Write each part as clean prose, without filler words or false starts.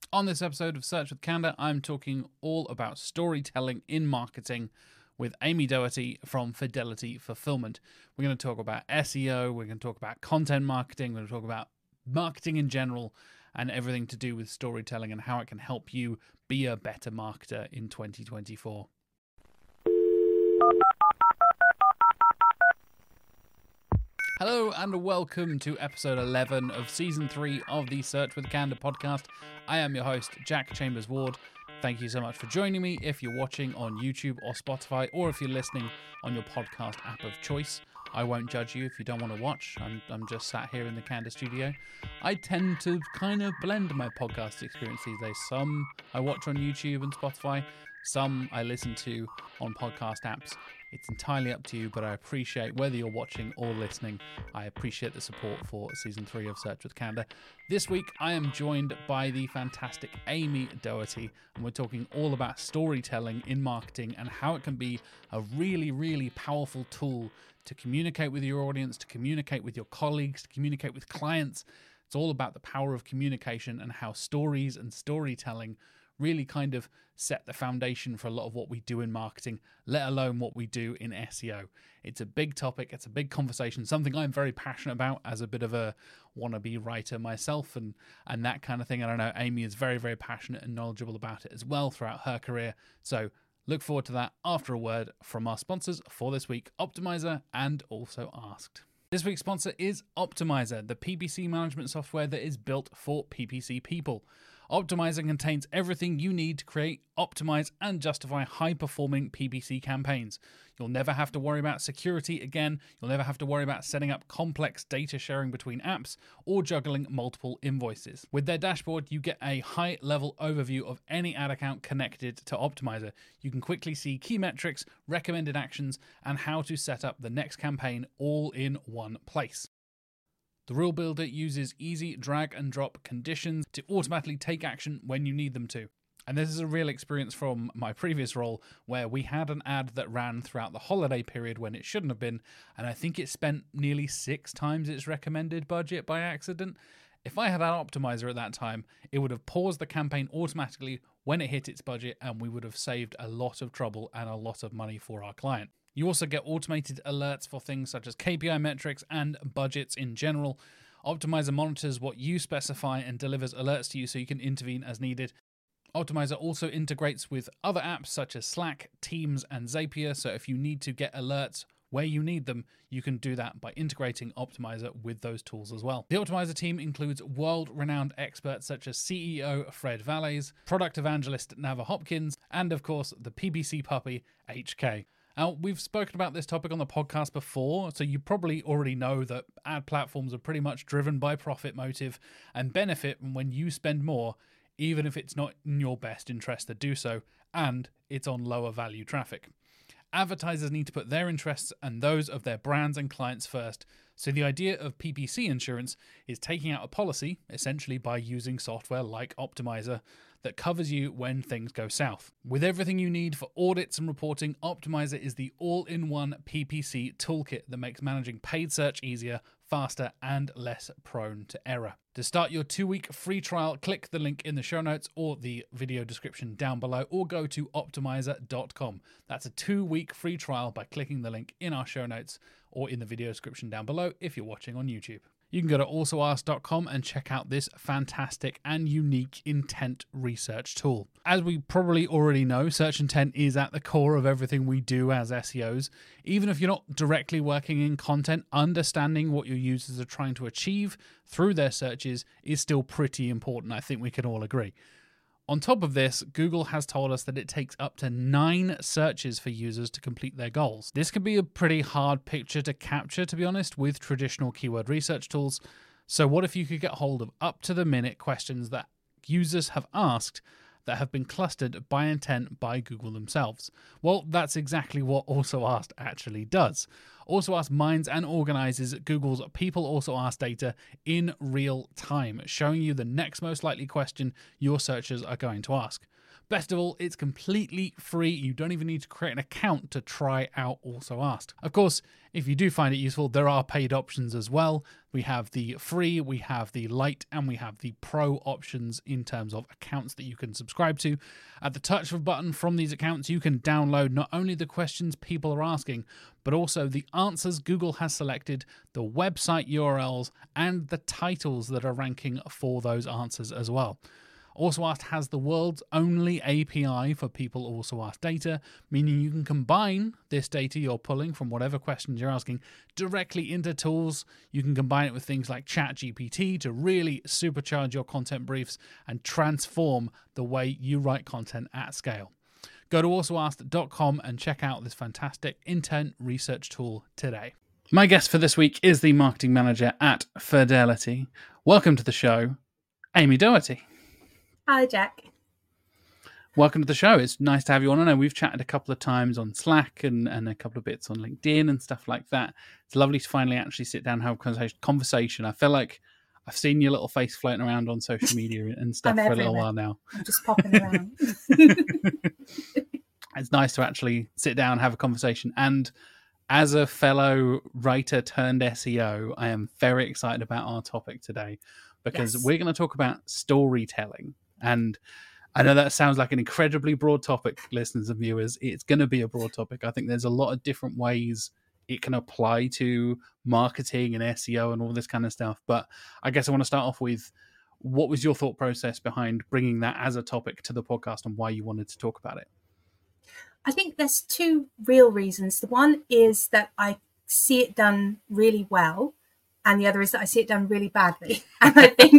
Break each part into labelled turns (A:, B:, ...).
A: On this episode of Search with Candour, I'm talking all about storytelling in marketing with Amy Doherty from Fidelity Fulfillment. We're going to talk about SEO, we're going to talk about content marketing, we're going to talk about marketing in general and everything to do with storytelling and how it can help you be a better marketer in 2024. Hello and welcome to episode 11 of season 3 of the Search with Candour podcast. I am your host, Jack Chambers Ward. Thank you so much for joining me if you're watching on YouTube or Spotify, or if you're listening on your podcast app of choice. I won't judge you if you don't want to watch. I'm just sat here in the Candour studio. I tend to kind of blend my podcast experience these days. Some I watch on YouTube and Spotify, some I listen to on podcast apps. It's entirely up to you, but I appreciate whether you're watching or listening. I appreciate the support for season 3 of Search with Candour. This week, I am joined by the fantastic Amy Doherty, and we're talking all about storytelling in marketing and how it can be a really, really powerful tool to communicate with your audience, to communicate with your colleagues, to communicate with clients. It's all about the power of communication and how stories and storytelling really kind of set the foundation for a lot of what we do in marketing, let alone what we do in SEO. It's a big topic, it's a big conversation, something I'm very passionate about as a bit of a wannabe writer myself and that kind of thing. And I know Amy is very, very passionate and knowledgeable about it as well throughout her career. So look forward to that after a word from our sponsors for this week, Optimizer and Also Asked. This week's sponsor is Optimizer, the PPC management software that is built for PPC people. Optimizer contains everything you need to create, optimize, and justify high-performing PPC campaigns. You'll never have to worry about security again. You'll never have to worry about setting up complex data sharing between apps or juggling multiple invoices. With their dashboard, you get a high-level overview of any ad account connected to Optimizer. You can quickly see key metrics, recommended actions, and how to set up the next campaign all in one place. The Rule Builder uses easy drag and drop conditions to automatically take action when you need them to. And this is a real experience from my previous role where we had an ad that ran throughout the holiday period when it shouldn't have been, and I think it spent nearly 6 times its recommended budget by accident. If I had an optimizer at that time, it would have paused the campaign automatically when it hit its budget, and we would have saved a lot of trouble and a lot of money for our client. You also get automated alerts for things such as KPI metrics and budgets in general. Optimizer monitors what you specify and delivers alerts to you so you can intervene as needed. Optimizer also integrates with other apps such as Slack, Teams, and Zapier, so if you need to get alerts where you need them, you can do that by integrating Optimizer with those tools as well. The Optimizer team includes world-renowned experts such as CEO Fred Valles, product evangelist Nava Hopkins, and of course the PPC puppy HK. Now, we've spoken about this topic on the podcast before, so you probably already know that ad platforms are pretty much driven by profit motive and benefit when you spend more, even if it's not in your best interest to do so, and it's on lower value traffic. Advertisers need to put their interests and those of their brands and clients first, so the idea of PPC insurance is taking out a policy, essentially by using software like Optimizer, that covers you when things go south. With everything you need for audits and reporting, Optimizer is the all-in-one PPC toolkit that makes managing paid search easier, faster, and less prone to error. To start your 2-week free trial, click the link in the show notes or the video description down below, or go to optimizer.com. That's a 2-week free trial by clicking the link in our show notes or in the video description down below if you're watching on YouTube. You can go to alsoask.com and check out this fantastic and unique intent research tool. As we probably already know, search intent is at the core of everything we do as SEOs. Even if you're not directly working in content, understanding what your users are trying to achieve through their searches is still pretty important. I think we can all agree. On top of this, Google has told us that it takes up to 9 searches for users to complete their goals. This can be a pretty hard picture to capture, to be honest, with traditional keyword research tools. So what if you could get hold of up-to-the-minute questions that users have asked that have been clustered by intent by Google themselves? Well, that's exactly what Also Asked actually does. Also Ask mines and organizes Google's People Also Ask data in real time, showing you the next most likely question your searchers are going to ask. Best of all, it's completely free. You don't even need to create an account to try out Also Asked. Of course, if you do find it useful, there are paid options as well. We have the free, we have the light, and we have the pro options in terms of accounts that you can subscribe to. At the touch of a button from these accounts, you can download not only the questions people are asking, but also the answers Google has selected, the website URLs, and the titles that are ranking for those answers as well. Also Asked has the world's only API for People Also Asked data, meaning you can combine this data you're pulling from whatever questions you're asking directly into tools. You can combine it with things like ChatGPT to really supercharge your content briefs and transform the way you write content at scale. Go to alsoasked.com and check out this fantastic intent research tool today. My guest for this week is the marketing manager at Fidelity. Welcome to the show, Amy Doherty.
B: Hi, Jack.
A: Welcome to the show. It's nice to have you on. I know we've chatted a couple of times on Slack and a couple of bits on LinkedIn and stuff like that. It's lovely to finally actually sit down and have a conversation. I feel like I've seen your little face floating around on social media and stuff for a little while now.
B: I'm just popping around.
A: It's nice to actually sit down and have a conversation. And as a fellow writer turned SEO, I am very excited about our topic today because we're going to talk about storytelling. And I know that sounds like an incredibly broad topic, listeners and viewers. It's going to be a broad topic. I think there's a lot of different ways it can apply to marketing and SEO and all this kind of stuff. But I guess I want to start off with, what was your thought process behind bringing that as a topic to the podcast and why you wanted to talk about it?
B: I think there's two real reasons. The one is that I see it done really well, and the other is that I see it done really badly. And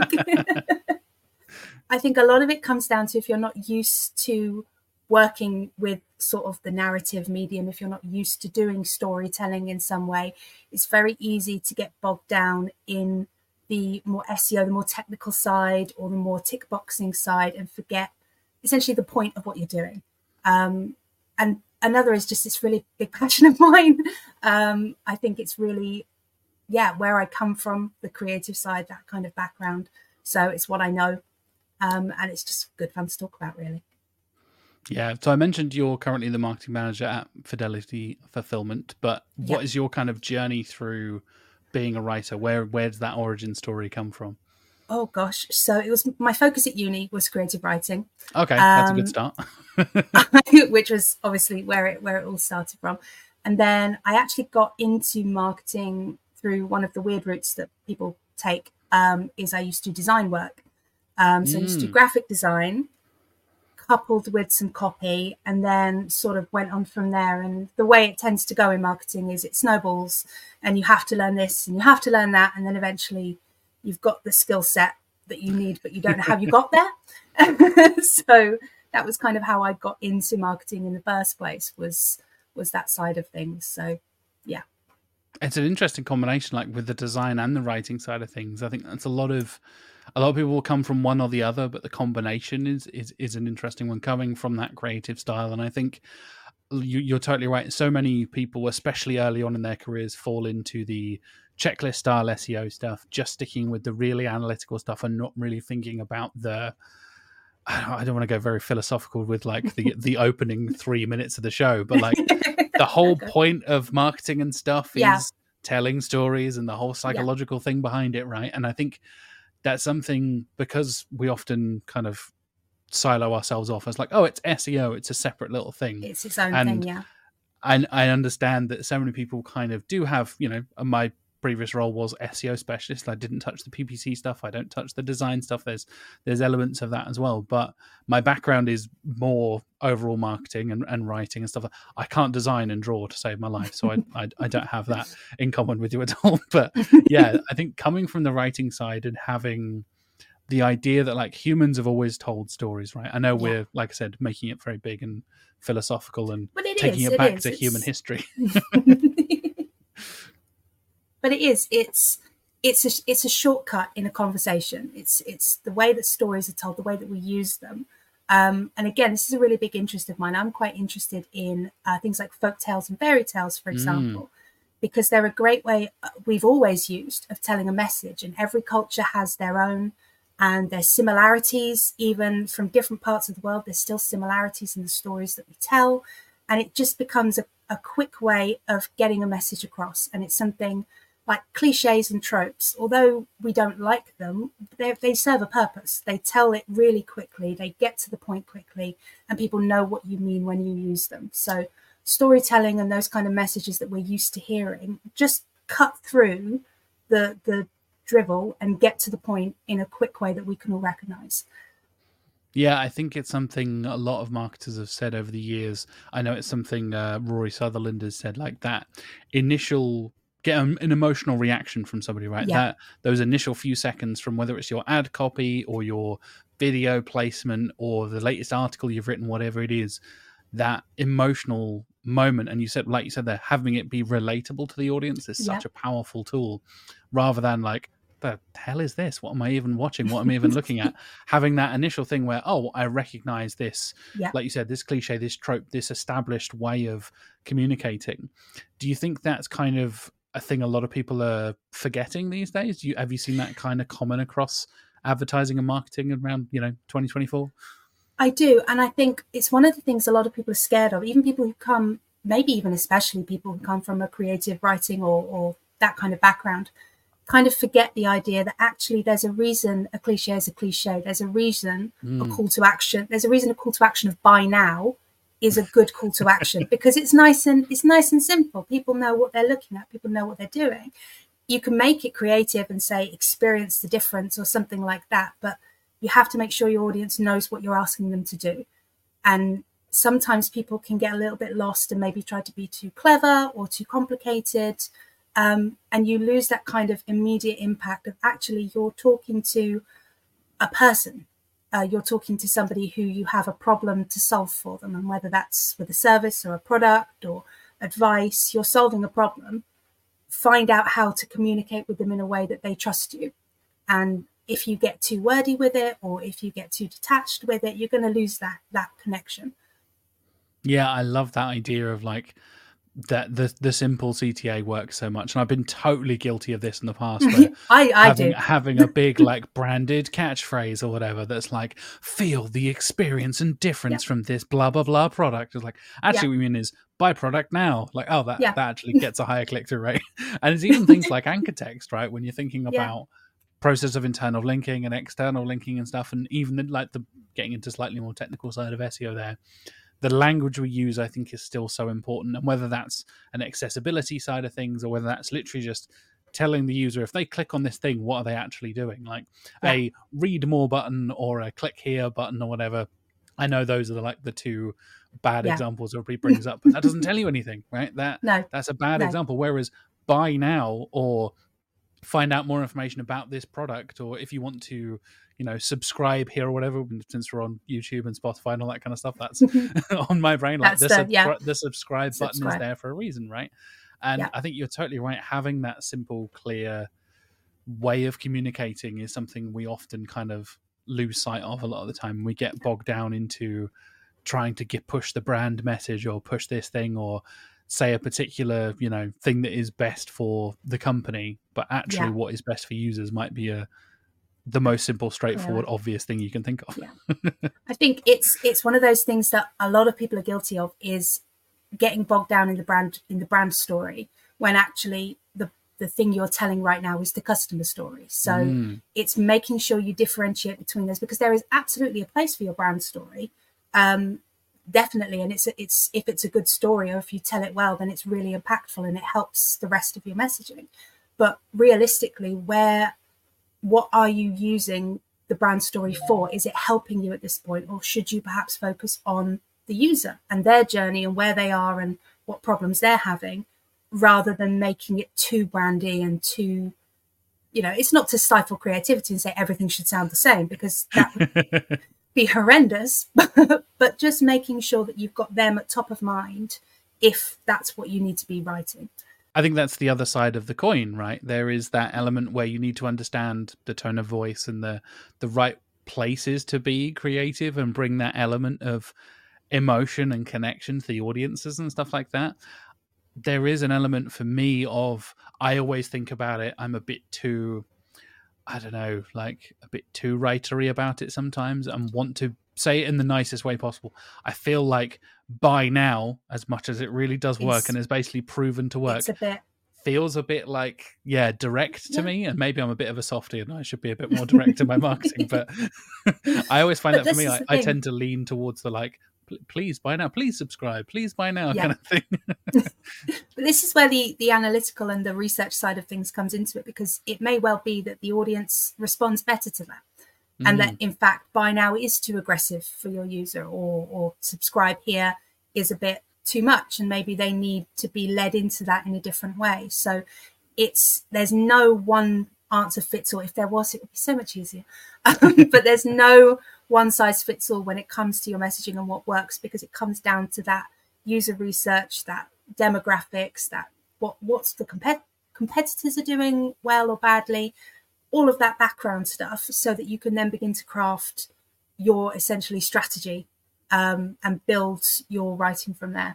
B: I think a lot of it comes down to, if you're not used to working with sort of the narrative medium, if you're not used to doing storytelling in some way, it's very easy to get bogged down in the more SEO, the more technical side, or the more tick boxing side, and forget essentially the point of what you're doing. And another is just this really big passion of mine. I think it's really, where I come from, the creative side, that kind of background. So it's what I know. And it's just good fun to talk about, really.
A: Yeah. So I mentioned you're currently the marketing manager at Fidelity Fulfillment, but what is your kind of journey through being a writer? Where does that origin story come from?
B: Oh gosh. So it was, my focus at uni was creative writing.
A: Okay. That's a good start.
B: Which was obviously where it all started from. And then I actually got into marketing through one of the weird routes that people take, is I used to do design work. So I used to do graphic design coupled with some copy, and then sort of went on from there. And the way it tends to go in marketing is it snowballs, and you have to learn this and you have to learn that. And then eventually you've got the skill set that you need, but you don't know how you got there. So that was kind of how I got into marketing in the first place, was that side of things. So, yeah.
A: It's an interesting combination, like with the design and the writing side of things. I think that's a lot of people will come from one or the other, but the combination is an interesting one, coming from that creative style. And I think you're totally right. So many people, especially early on in their careers, fall into the checklist style SEO stuff, just sticking with the really analytical stuff and not really thinking about I don't want to go very philosophical with like the opening 3 minutes of the show, but like the whole point of marketing and stuff is telling stories and the whole psychological thing behind it, right? And I think that's something, because we often kind of silo ourselves off as like, oh, it's SEO, it's a separate little thing.
B: It's its own thing, yeah.
A: And I understand that so many people kind of do have, my previous role was SEO specialist. I didn't touch the PPC stuff. I don't touch the design stuff. There's elements of that as well. But my background is more overall marketing and writing and stuff. I can't design and draw to save my life, so I don't have that in common with you at all. But yeah, I think coming from the writing side and having the idea that like humans have always told stories, right? I know we're, like I said, making it very big and philosophical and taking it back to human history.
B: But it's a shortcut in a conversation. It's the way that stories are told, the way that we use them. And again, this is a really big interest of mine. I'm quite interested in things like folk tales and fairy tales, for example. because they're a great way we've always used of telling a message, and every culture has their own, and there's similarities even from different parts of the world. There's still similarities in the stories that we tell, and it just becomes a quick way of getting a message across. And it's something like cliches and tropes, although we don't like them, they serve a purpose. They tell it really quickly, they get to the point quickly, and people know what you mean when you use them. So storytelling and those kind of messages that we're used to hearing just cut through the drivel and get to the point in a quick way that we can all recognize.
A: Yeah, I think it's something a lot of marketers have said over the years. I know it's something Rory Sutherland has said, like that initial get an emotional reaction from somebody, right?
B: Yeah.
A: That those initial few seconds from whether it's your ad copy or your video placement or the latest article you've written, whatever it is, that emotional moment. And you said, like you said there, having it be relatable to the audience is such a powerful tool, rather than like, the hell is this? What am I even watching? What am I even looking at? Having that initial thing where, oh, I recognize this, like you said, this cliche, this trope, this established way of communicating. Do you think that's kind of a thing a lot of people are forgetting these days? Have you seen that kind of common across advertising and marketing around 2024?
B: I do, and I think it's one of the things a lot of people are scared of. Even people who come, maybe even especially people who come from a creative writing or that kind of background, kind of forget the idea that actually there's a reason a cliche is a cliche. There's a reason a call to action. There's a reason a call to action of buy now is a good call to action, because it's nice and simple. People know what they're looking at. People know what they're doing. You can make it creative and say experience the difference or something like that, but you have to make sure your audience knows what you're asking them to do. And sometimes people can get a little bit lost and maybe try to be too clever or too complicated. And you lose that kind of immediate impact of actually you're talking to a person. You're talking to somebody who you have a problem to solve for them. And whether that's with a service or a product or advice, you're solving a problem. Find out how to communicate with them in a way that they trust you. And if you get too wordy with it, or if you get too detached with it, you're going to lose that connection. Yeah,
A: I love that idea of like that the simple CTA works so much, and I've been totally guilty of this in the past. Where having a big like branded catchphrase or whatever that's like, feel the experience and difference from this blah blah blah product. It's like, actually what we mean is buy product now. Like, oh, that actually gets a higher click-through rate. And it's even things like anchor text, right? When you're thinking about process of internal linking and external linking and stuff, and even like the getting into slightly more technical side of SEO there, the language we use, I think, is still so important. And whether that's an accessibility side of things, or whether that's literally just telling the user, if they click on this thing, what are they actually doing? Like a read more button or a click here button or whatever. I know those are the two bad examples everybody brings up, but that doesn't tell you anything, right? That's a bad example. Whereas buy now or find out more information about this product, or if you want to subscribe here or whatever, since we're on YouTube and Spotify and all that kind of stuff, that's on my brain. Like the subscribe button is there for a reason, right? And I think you're totally right. Having that simple, clear way of communicating is something we often kind of lose sight of a lot of the time. We get bogged down into trying to push the brand message or push this thing or say a particular thing that is best for the company, but actually what is best for users might be the most simple, straightforward, obvious thing you can think of.
B: I think it's one of those things that a lot of people are guilty of, is getting bogged down in the brand story, when actually the thing you're telling right now is the customer story. So it's making sure you differentiate between those, because there is absolutely a place for your brand story. Definitely. And it's if it's a good story, or if you tell it well, then it's really impactful and it helps the rest of your messaging. But realistically, what are you using the brand story for? Is it helping you at this point, or should you perhaps focus on the user and their journey and where they are and what problems they're having, rather than making it too brandy and too, it's not to stifle creativity and say everything should sound the same, because that would be horrendous, but just making sure that you've got them at top of mind if that's what you need to be writing.
A: I think that's the other side of the coin, right? There is that element where you need to understand the tone of voice and the right places to be creative and bring that element of emotion and connection to the audiences and stuff like that. there is an element for me of, I always think about it, I'm a bit too, I don't know, like a bit too writery about it sometimes, and want to say it in the nicest way possible. I feel like by now, as much as it really does work and is basically proven to work,
B: it's a bit,
A: feels a bit like, direct to me. And maybe I'm a bit of a softie and I should be a bit more direct in my marketing, but I always find that for me, I tend to lean towards the like, please buy now, please subscribe, please buy now kind of thing.
B: But this is where the analytical and the research side of things comes into it, because it may well be that the audience responds better to that. And that, in fact, buy now is too aggressive for your user, or subscribe here is a bit too much, and maybe they need to be led into that in a different way. So there's no one answer fits all. If there was, it would be so much easier. But there's no one size fits all when it comes to your messaging and what works, because it comes down to that user research, that demographics, that what's the competitors are doing well or badly, all of that background stuff, so that you can then begin to craft your essentially strategy and build your writing from there.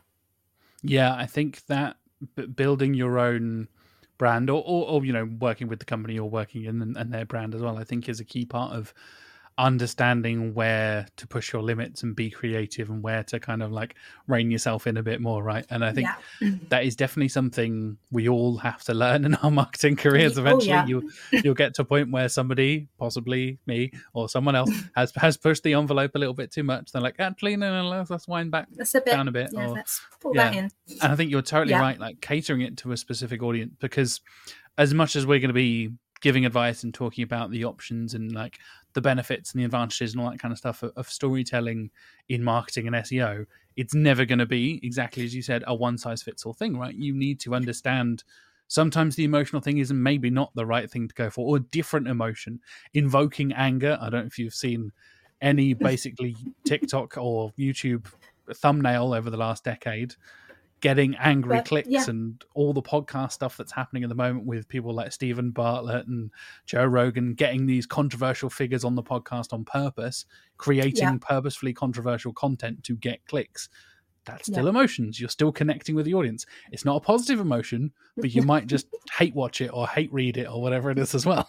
A: Yeah, I think that building your own brand, or working with the company you're working in and their brand as well, I think is a key part of understanding where to push your limits and be creative, and where to kind of like rein yourself in a bit more, right? And I think that is definitely something we all have to learn in our marketing careers. Eventually you'll get to a point where somebody, possibly me or someone else, has pushed the envelope a little bit too much. They're like, actually no, let's wind back down a bit,
B: let's pull that in.
A: And I think you're totally right, like catering it to a specific audience, because as much as we're going to be giving advice and talking about the options and like the benefits and the advantages and all that kind of stuff of storytelling in marketing and SEO, it's never going to be, exactly as you said, a one-size-fits-all thing, right? You need to understand sometimes the emotional thing is maybe not the right thing to go for, or a different emotion. Invoking anger, I don't know if you've seen any basically TikTok or YouTube thumbnail over the last decade, getting angry clicks, and all the podcast stuff that's happening at the moment with people like Stephen Bartlett and Joe Rogan getting these controversial figures on the podcast on purpose, creating purposefully controversial content to get clicks. That's still emotions. You're still connecting with the audience. It's not a positive emotion, but you might just hate watch it or hate read it or whatever it is as well.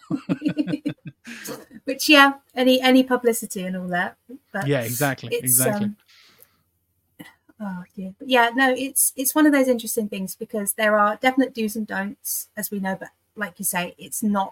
B: Which, any publicity and all that. But
A: exactly.
B: Oh dear. But it's one of those interesting things, because there are definite do's and don'ts, as we know, but like you say, it's not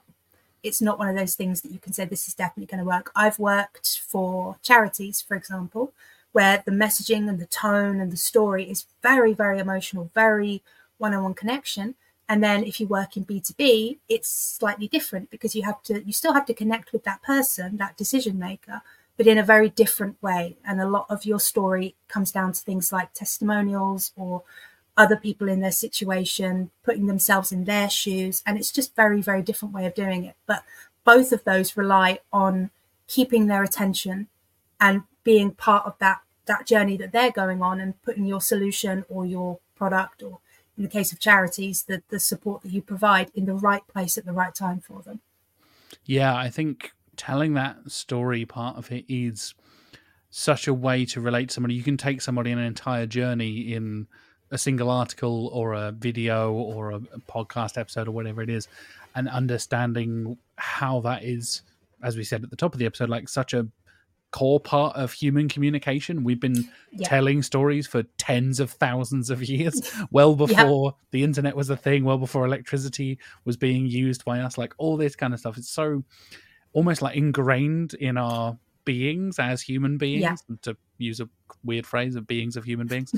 B: one of those things that you can say this is definitely going to work. I've worked for charities, for example, where the messaging and the tone and the story is very, very emotional, very one-on-one connection. And then if you work in B2B, it's slightly different, because you still have to connect with that person, that decision maker, but in a very different way. And a lot of your story comes down to things like testimonials or other people in their situation, putting themselves in their shoes. And it's just very, very different way of doing it. But both of those rely on keeping their attention and being part of that journey that they're going on, and putting your solution or your product, or in the case of charities, the support that you provide, in the right place at the right time for them.
A: Yeah, I think telling that story part of it is such a way to relate to somebody. You can take somebody on an entire journey in a single article or a video or a podcast episode or whatever it is, and understanding how that is, as we said at the top of the episode, like such a core part of human communication. We've been telling stories for tens of thousands of years, well before the internet was a thing, well before electricity was being used by us, like all this kind of stuff. It's so almost like ingrained in our beings as human beings, to use a weird phrase of beings of human beings.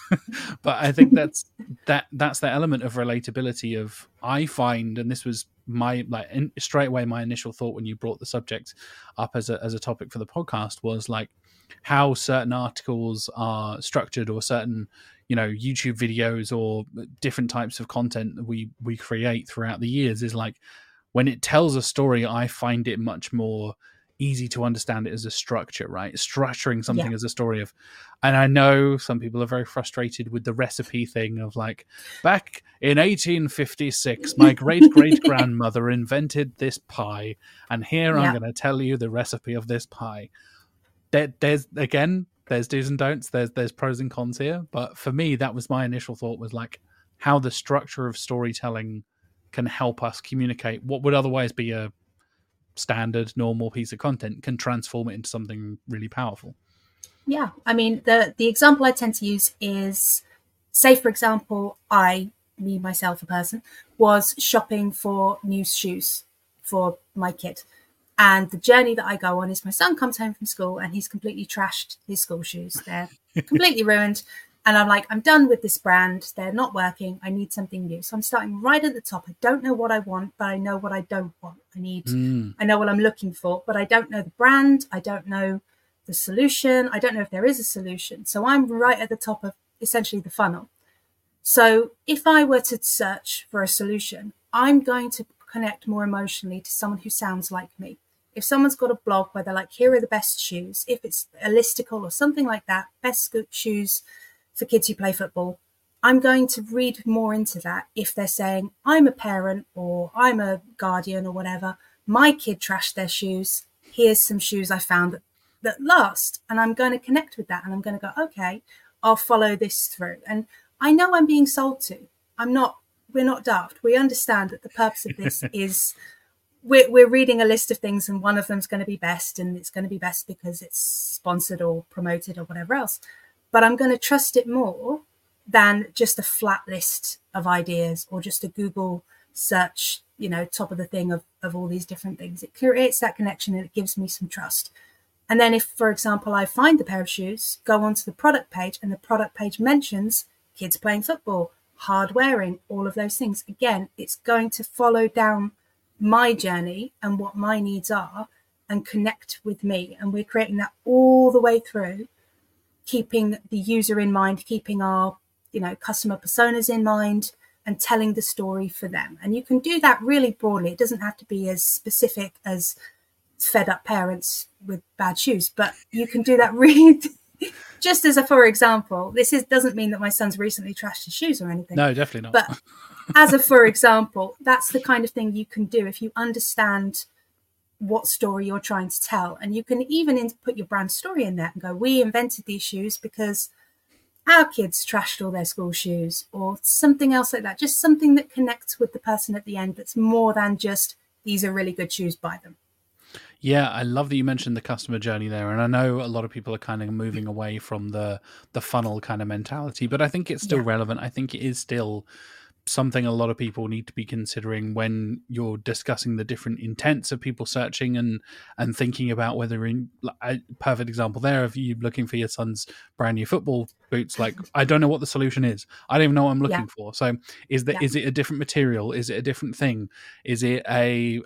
A: But I think that's the element of relatability of, I find, and this was my straight away my initial thought when you brought the subject up as a topic for the podcast, was like how certain articles are structured, or certain YouTube videos or different types of content that we create throughout the years, is like, when it tells a story, I find it much more easy to understand it as a structure, right? Structuring something as a story of, and I know some people are very frustrated with the recipe thing of like, back in 1856, my great-great-grandmother invented this pie, and here I'm going to tell you the recipe of this pie. There's do's and don'ts, there's pros and cons here, but for me, that was my initial thought, was like, how the structure of storytelling can help us communicate what would otherwise be a standard, normal piece of content, can transform it into something really powerful.
B: Yeah, I mean, the example I tend to use is, say, for example, me, myself, a person, was shopping for new shoes for my kid. And the journey that I go on is my son comes home from school and he's completely trashed his school shoes. They're completely ruined. And I'm like, I'm done with this brand. They're not working. I need something new. So I'm starting right at the top. I don't know what I want, but I know what I don't want. I know what I'm looking for, but I don't know the brand. I don't know the solution. I don't know if there is a solution. So I'm right at the top of essentially the funnel. So if I were to search for a solution, I'm going to connect more emotionally to someone who sounds like me. If someone's got a blog where they're like, here are the best shoes, if it's a listicle or something like that, best shoes for kids who play football, I'm going to read more into that. If they're saying, I'm a parent or I'm a guardian or whatever, my kid trashed their shoes, here's some shoes I found that last. And I'm going to connect with that. And I'm going to go, okay, I'll follow this through. And I know I'm being sold to. We're not daft. We understand that the purpose of this is we're reading a list of things and one of them's going to be best, and it's going to be best because it's sponsored or promoted or whatever else. But I'm going to trust it more than just a flat list of ideas or just a Google search, top of the thing of all these different things. It creates that connection and it gives me some trust. And then if, for example, I find the pair of shoes, go onto the product page and the product page mentions kids playing football, hard wearing, all of those things. Again, it's going to follow down my journey and what my needs are and connect with me. And we're creating that all the way through, keeping the user in mind, keeping our, customer personas in mind and telling the story for them. And you can do that really broadly. It doesn't have to be as specific as fed up parents with bad shoes, but you can do that really just as a, for example, doesn't mean that my son's recently trashed his shoes or anything.
A: No, definitely not.
B: But as a, for example, that's the kind of thing you can do if you understand what story you're trying to tell. And you can even put your brand story in there and go, we invented these shoes because our kids trashed all their school shoes, or something else like that. Just something that connects with the person at the end that's more than just, these are really good shoes, buy them.
A: Yeah, I love that you mentioned the customer journey there. And I know a lot of people are kind of moving away from the funnel kind of mentality, but I think it's still relevant. I think it is still something a lot of people need to be considering when you're discussing the different intents of people searching and thinking about whether in a perfect example there of you looking for your son's brand new football boots. Like, I don't know what the solution is. I don't even know what I'm looking for. So is it a different material? Is it a different thing? Is it a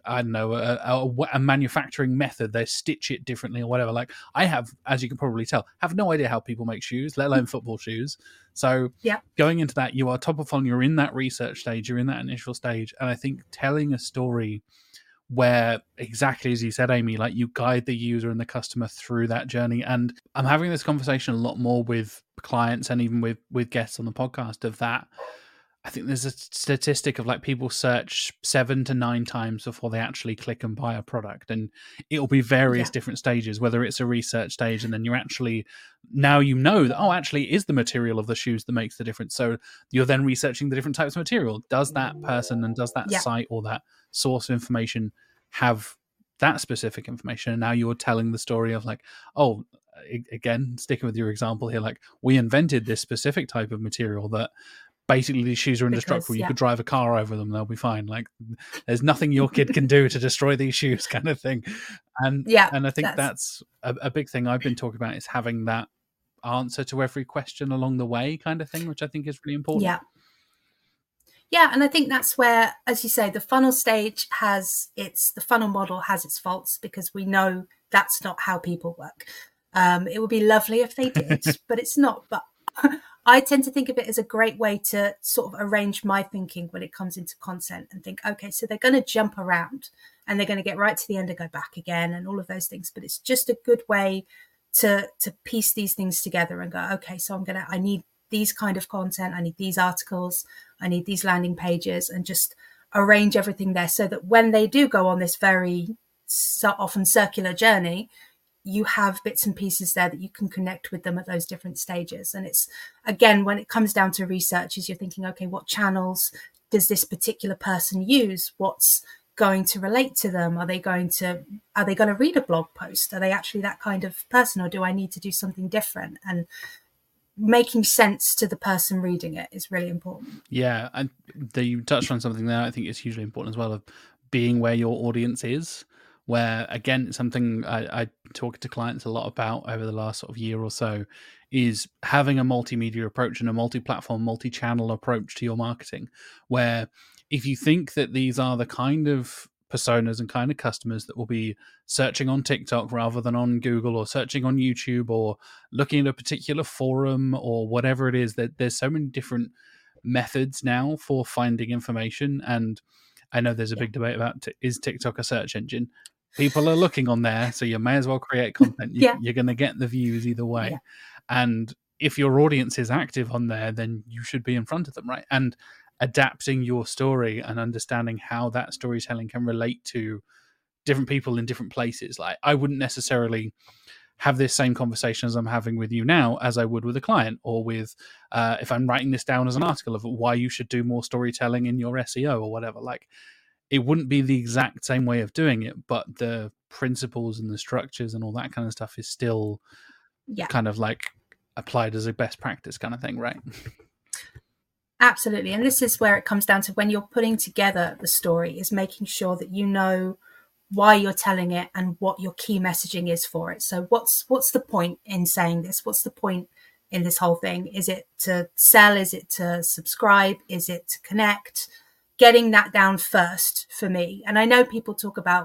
A: manufacturing method? They stitch it differently or whatever. Like, I have, as you can probably tell, have no idea how people make shoes, let alone football shoes. So going into that, you are top of funnel, you're in that research stage, you're in that initial stage. And I think telling a story where, exactly as you said, Amy, like, you guide the user and the customer through that journey. And I'm having this conversation a lot more with clients and even with guests on the podcast of that. I think there's a statistic of like people search 7 to 9 times before they actually click and buy a product. And it'll be various different stages, whether it's a research stage and then you're actually, now you know that, actually it is the material of the shoes that makes the difference. So you're then researching the different types of material. Does that person and does that site or that source of information have that specific information? And now you're telling the story of like, again, sticking with your example here, like, we invented this specific type of material that basically these shoes are indestructible. You could drive a car over them, they'll be fine. Like, there's nothing your kid can do to destroy these shoes, kind of thing. And I think that's a big thing I've been talking about, is having that answer to every question along the way, kind of thing, which I think is really important.
B: Yeah, and I think that's where, as you say, the funnel stage the funnel model has its faults, because we know that's not how people work. It would be lovely if they did, but it's not. But I tend to think of it as a great way to sort of arrange my thinking when it comes into content and think, okay, so they're going to jump around and they're going to get right to the end and go back again and all of those things. But it's just a good way to piece these things together and go, okay, so I need these kind of content. I need these articles. I need these landing pages, and just arrange everything there so that when they do go on this very often circular journey, you have bits and pieces there that you can connect with them at those different stages. And it's, again, when it comes down to research, is you're thinking, okay, what channels does this particular person use? What's going to relate to them? Are they going to read a blog post? Are they actually that kind of person, or do I need to do something different? And making sense to the person reading it is really important.
A: Yeah, and you touched on something there I think is hugely important as well, of being where your audience is, where, again, something I talk to clients a lot about over the last sort of year or so is having a multimedia approach and a multi-platform, multi-channel approach to your marketing, where if you think that these are the kind of personas and kind of customers that will be searching on TikTok rather than on Google, or searching on YouTube, or looking at a particular forum or whatever it is, that there's so many different methods now for finding information. And I know there's a big debate about is TikTok a search engine? People are looking on there, so you may as well create content. You're going to get the views either way.
B: Yeah.
A: And if your audience is active on there, then you should be in front of them, right? And adapting your story and understanding how that storytelling can relate to different people in different places. Like, I wouldn't necessarily have this same conversation as I'm having with you now as I would with a client, or with if I'm writing this down as an article of why you should do more storytelling in your SEO or whatever. Like, it wouldn't be the exact same way of doing it, but the principles and the structures and all that kind of stuff is still kind of like applied as a best practice kind of thing, right?
B: Absolutely. And this is where it comes down to, when you're putting together the story, is making sure that you know why you're telling it and what your key messaging is for it. So what's the point in saying this? What's the point in this whole thing? Is it to sell? Is it to subscribe? Is it to connect? Getting that down first for me. And I know people talk about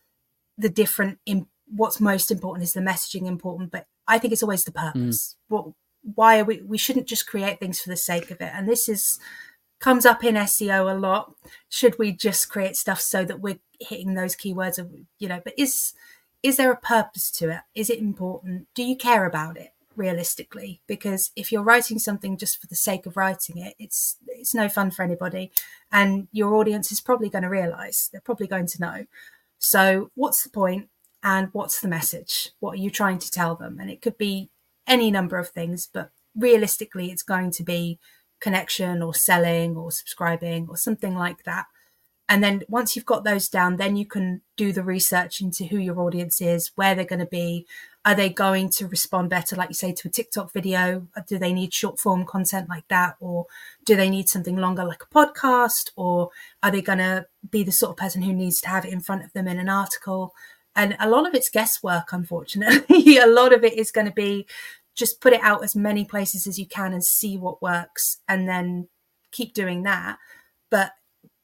B: the different, what's most important, is the messaging important, but I think it's always the purpose. Why are we shouldn't just create things for the sake of it. And this comes up in SEO a lot. Should we just create stuff so that we're hitting those keywords of, but is there a purpose to it? Is it important? Do you care about it realistically? Because if you're writing something just for the sake of writing it, it's no fun for anybody. And your audience is probably going to realize, they're probably going to know. So what's the point and what's the message? What are you trying to tell them? And it could be any number of things, but realistically it's going to be connection or selling or subscribing or something like that. And then once you've got those down, then you can do the research into who your audience is, where they're going to be. Are they going to respond better, like you say, to a TikTok video? Do they need short form content like that? Or do they need something longer like a podcast? Or are they going to be the sort of person who needs to have it in front of them in an article? And a lot of it's guesswork, unfortunately. A lot of it is going to be just put it out as many places as you can and see what works, and then keep doing that. But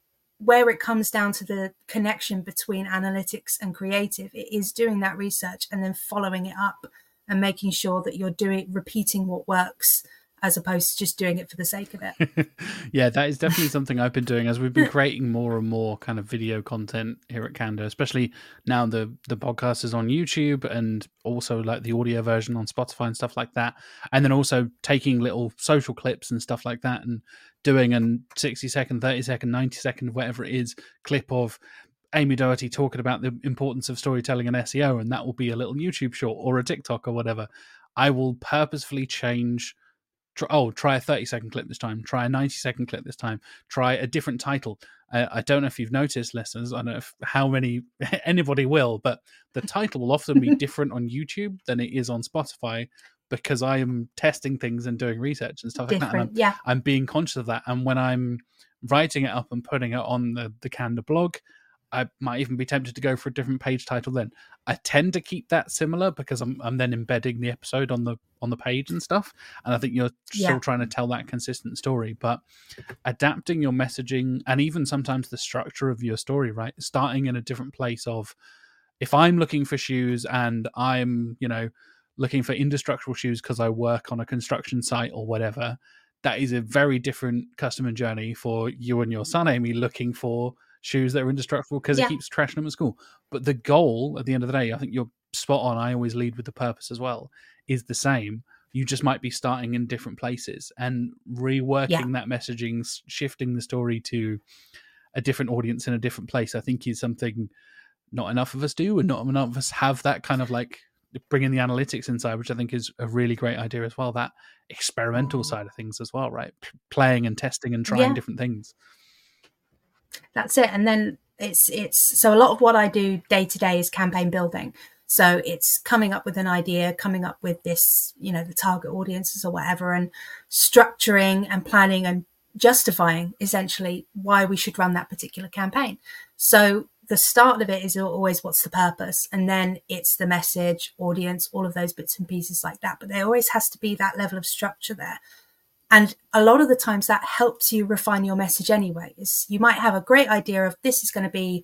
B: where it comes down to the connection between analytics and creative, it is doing that research and then following it up and making sure that you're repeating what works, as opposed to just doing it for the sake of it.
A: Yeah, that is definitely something I've been doing as we've been creating more and more kind of video content here at Candour, especially now the podcast is on YouTube, and also like the audio version on Spotify and stuff like that. And then also taking little social clips and stuff like that and doing a 60-second, 30-second, 90-second, whatever it is, clip of Amy Doherty talking about the importance of storytelling and SEO, and that will be a little YouTube short or a TikTok or whatever. I will purposefully change. Try a 30-second clip this time. Try a 90-second clip this time. Try a different title. I don't know if you've noticed, listeners. I don't know how many anybody will, but the title will often be different on YouTube than it is on Spotify, because I am testing things and doing research and stuff like that. And I'm being conscious of that. And when I'm writing it up and putting it on the Candour blog, I might even be tempted to go for a different page title then. I tend to keep that similar because I'm then embedding the episode on the page and stuff. And I think you're still trying to tell that consistent story, but adapting your messaging and even sometimes the structure of your story, right? Starting in a different place of, if I'm looking for shoes and I'm, looking for indestructible shoes because I work on a construction site or whatever, that is a very different customer journey for you and your son, Amy, looking for shoes that are indestructible because he keeps trashing them at school. But the goal at the end of the day, I think you're spot on. I always lead with the purpose as well, is the same. You just might be starting in different places and reworking that messaging, shifting the story to a different audience in a different place, I think is something not enough of us do, and not enough of us have that kind of like bringing the analytics inside, which I think is a really great idea as well. That experimental side of things as well, right? Playing and testing and trying different things.
B: That's it. And then it's so a lot of what I do day to day is campaign building. So it's coming up with an idea, coming up with this, the target audiences or whatever, and structuring and planning and justifying essentially why we should run that particular campaign. So the start of it is always what's the purpose, and then it's the message, audience, all of those bits and pieces like that. But there always has to be that level of structure there. And a lot of the times that helps you refine your message anyway. You might have a great idea of this is going to be,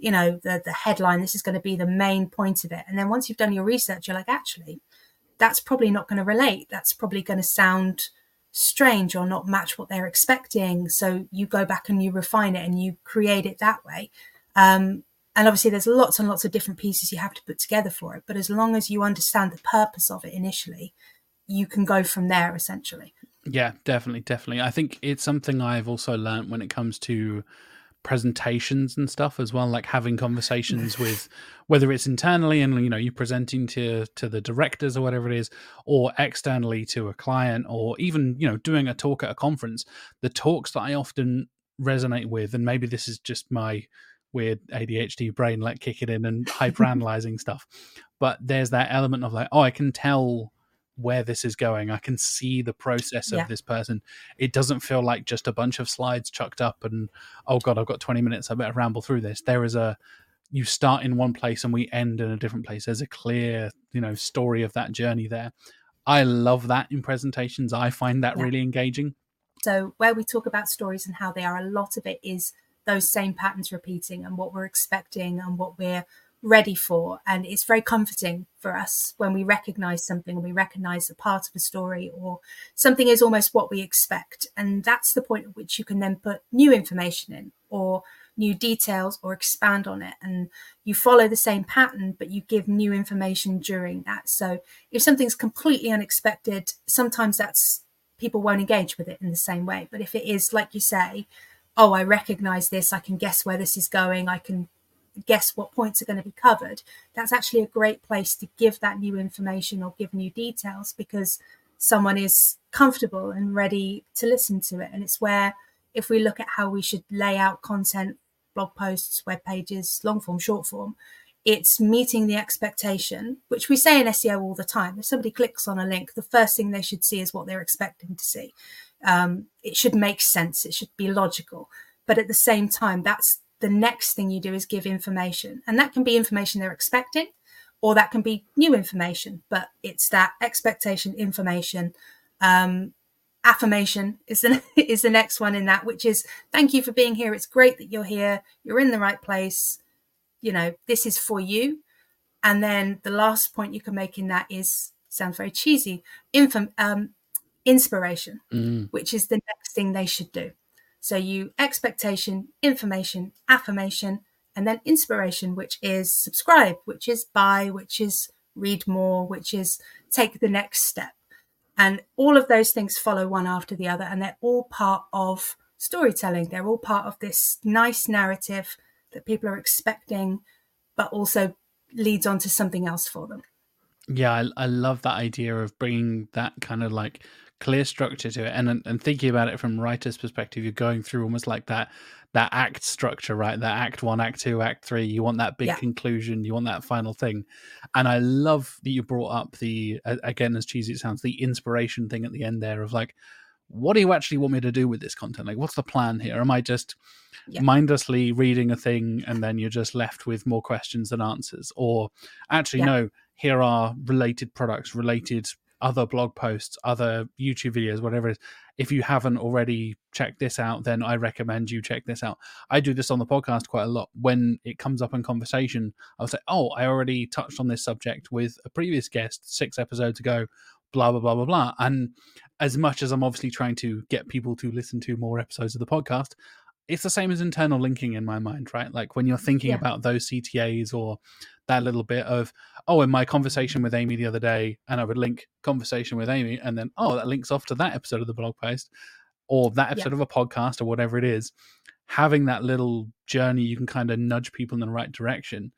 B: the headline, this is going to be the main point of it. And then once you've done your research, you're like, actually, that's probably not going to relate. That's probably going to sound strange or not match what they're expecting. So you go back and you refine it and you create it that way. And obviously there's lots and lots of different pieces you have to put together for it. But as long as you understand the purpose of it initially, you can go from there essentially.
A: Yeah, definitely. I think it's something I've also learned when it comes to presentations and stuff as well, like having conversations with, whether it's internally and you're presenting to the directors or whatever it is, or externally to a client, or even doing a talk at a conference. The talks that I often resonate with, and maybe this is just my weird ADHD brain like kicking in and hyper analyzing stuff, but there's that element of like, I can tell where this is going. I can see the process of this person. It doesn't feel like just a bunch of slides chucked up and, oh God, I've got 20 minutes. I better ramble through this. There is you start in one place and we end in a different place. There's a clear, story of that journey there. I love that in presentations. I find that really engaging.
B: So where we talk about stories and how they are, a lot of it is those same patterns repeating and what we're expecting and what we're ready for. And it's very comforting for us when we recognize something, and we recognize a part of a story or something is almost what we expect. And that's the point at which you can then put new information in or new details or expand on it. And you follow the same pattern, but you give new information during that. So if something's completely unexpected, sometimes people won't engage with it in the same way. But if it is, like you say, I recognize this, I can guess where this is going, I can guess what points are going to be covered, that's actually a great place to give that new information or give new details, because someone is comfortable and ready to listen to it. And it's where, if we look at how we should lay out content, blog posts, web pages, long form, short form, it's meeting the expectation, which we say in SEO all the time. If somebody clicks on a link, the first thing they should see is what they're expecting to see. It should make sense. It should be logical. But at the same time, that's the next thing you do is give information. And that can be information they're expecting, or that can be new information. But it's that expectation, information, affirmation is the next one in that, which is, thank you for being here. It's great that you're here. You're in the right place. This is for you. And then the last point you can make in that is, sounds very cheesy, inspiration, which is the next thing they should do. So expectation, information, affirmation, and then inspiration, which is subscribe, which is buy, which is read more, which is take the next step. And all of those things follow one after the other, and they're all part of storytelling. They're all part of this nice narrative that people are expecting, but also leads on to something else for them.
A: Yeah, I love that idea of bringing that kind of like clear structure to it, and thinking about it from writer's perspective. You're going through almost like that act structure, right? That act 1, act 2, act 3. You want that big conclusion. You want that final thing. And I love that you brought up the, again, as cheesy it sounds, the inspiration thing at the end there of like, what do you actually want me to do with this content? Like, what's the plan here? Am I just mindlessly reading a thing and then you're just left with more questions than answers? Or actually, no, here are related products, related other blog posts, other YouTube videos, whatever it is. If you haven't already checked this out, then I recommend you check this out. I do this on the podcast quite a lot. When it comes up in conversation, I'll say, I already touched on this subject with a previous guest 6 episodes ago, blah, blah, blah, blah, blah. And as much as I'm obviously trying to get people to listen to more episodes of the podcast, it's the same as internal linking in my mind, right? Like when you're thinking about those CTAs or that little bit of, in my conversation with Amy the other day, and I would link conversation with Amy, and then, that links off to that episode of the blog post or that episode of a podcast or whatever it is. Having that little journey, you can kind of nudge people in the right direction.